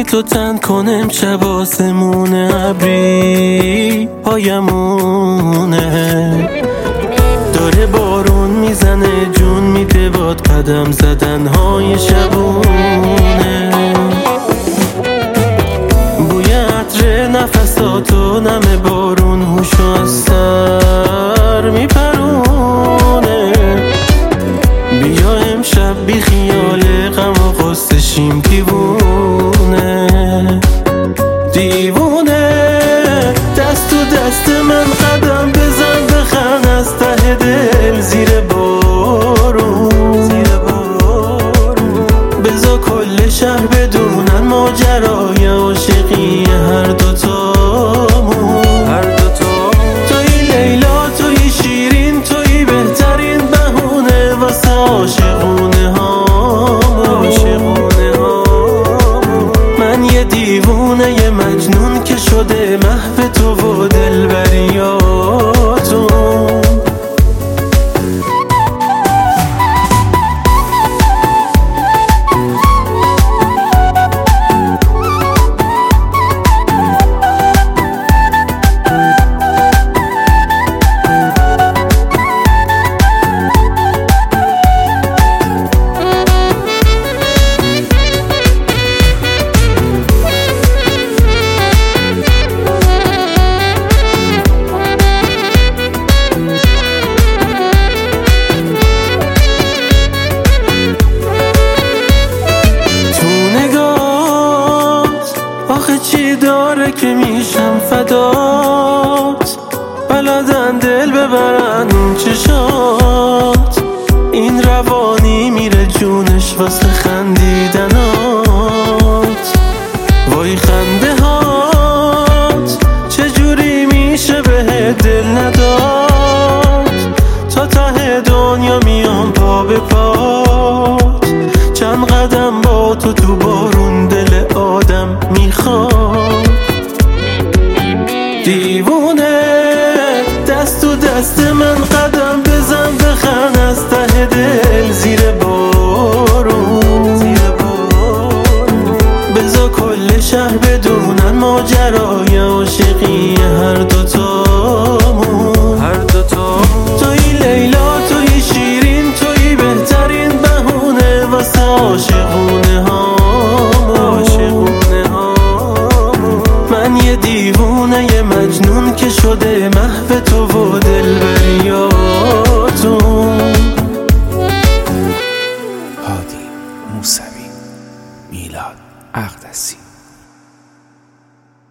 تو تن کنم شب آسمون ابری پایمونه، داره بارون میزنه جون میده باد قدم زدن های شبونه، بوی عطر نفساتو نم بارون هوشو از سر میپرونه، بیا امشب بی خیال غم و غصه شیم دیوونه دیوونه. دست تو دست من قدم بزن بخند از ته دل زیر بارون، بذار کل شهر بدونن ماجرای عاشقی هر دوتامون. توی لیلا توی شیرین توی بهترین بهونه واسه عاشقونه هامون. من یه دیوونه یه مجنون که شده محو تو و دلبریاتون. چی داره که میشم فدات، بلدن دل ببرن اون چشات، این روانی میره جونش واسه خندیدنات، وای خنده هات چجوری میشه به دل نداد، تا ته دنیا میام پا به پات، چند قدم با تو بارون دل آدم میخواد. دیوونه دست تو دست من قدم بزن بخند از ته دل زیر بارون، بذار کل شهر بدونن ماجرای عاشقی هر دوتامون. توی لیلا توی شیرین توی بهترین بهونه واسه عاشقونه هامون. من یه دیوونه یه مجنون که شده محو تو و دلبریاتون. هادی موسوی، میلاد اقدسی.